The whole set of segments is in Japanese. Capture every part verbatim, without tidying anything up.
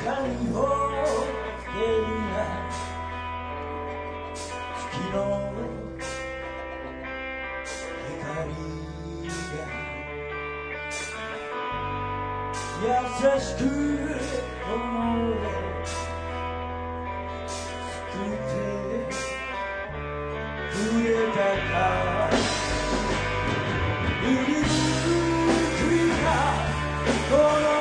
光を出るな月の光が優しく思え救ってくれたか振り向くかこの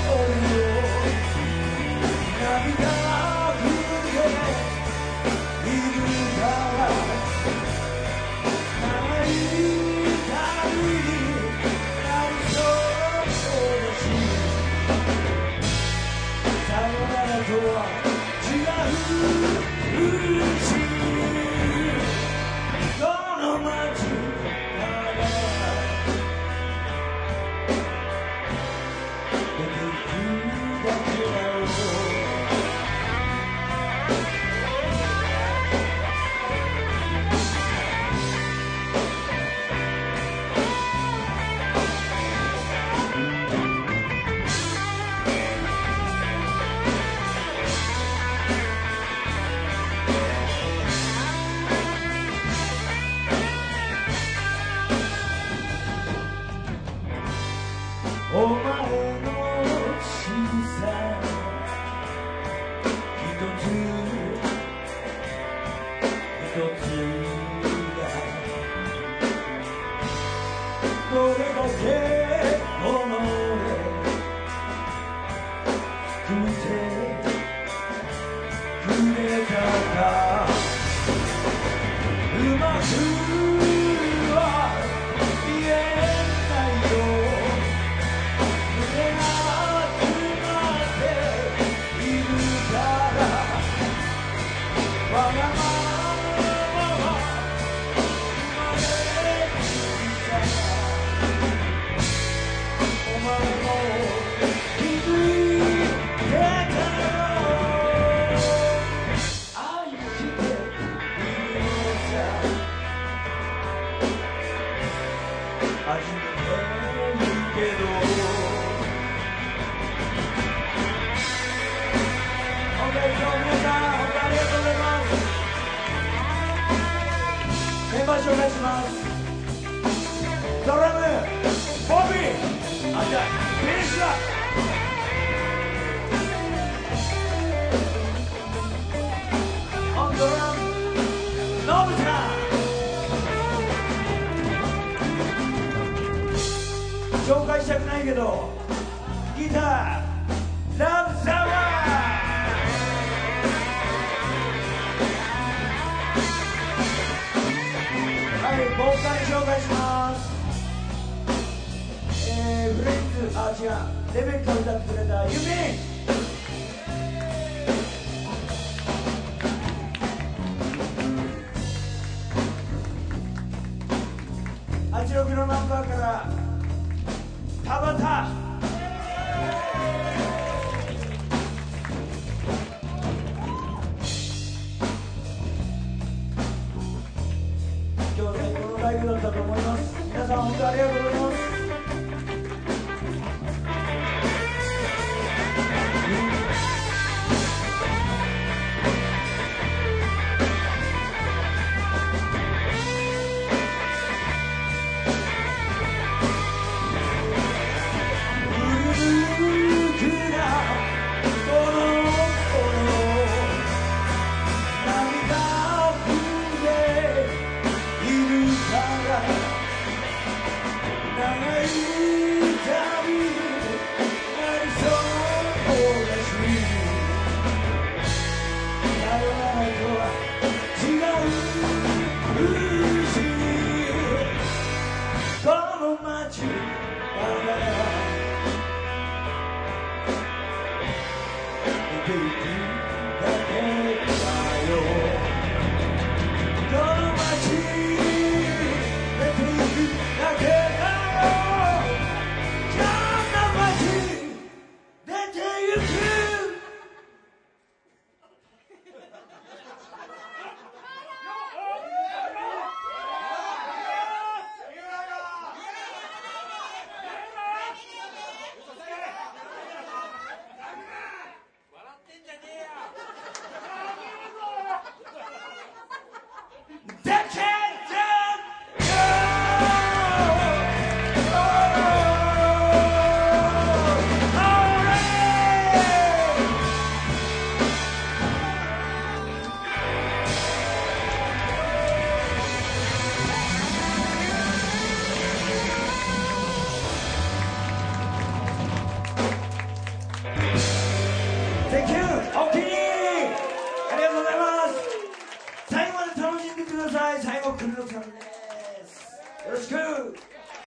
お前の仕草一つ一つがどれだけ思え救ってくれたかうまく初めて言うけど本当に今日皆さん本当にありがとうございますメンバー紹介しますドラムボビーあじゃあベースだオンドラムノブさん紹介したくないけどギターラブサワーはいボーカル紹介しますえー、フレンズあ違うレベッカ歌ってくれたユミはちじゅうろくのナンバーから田畑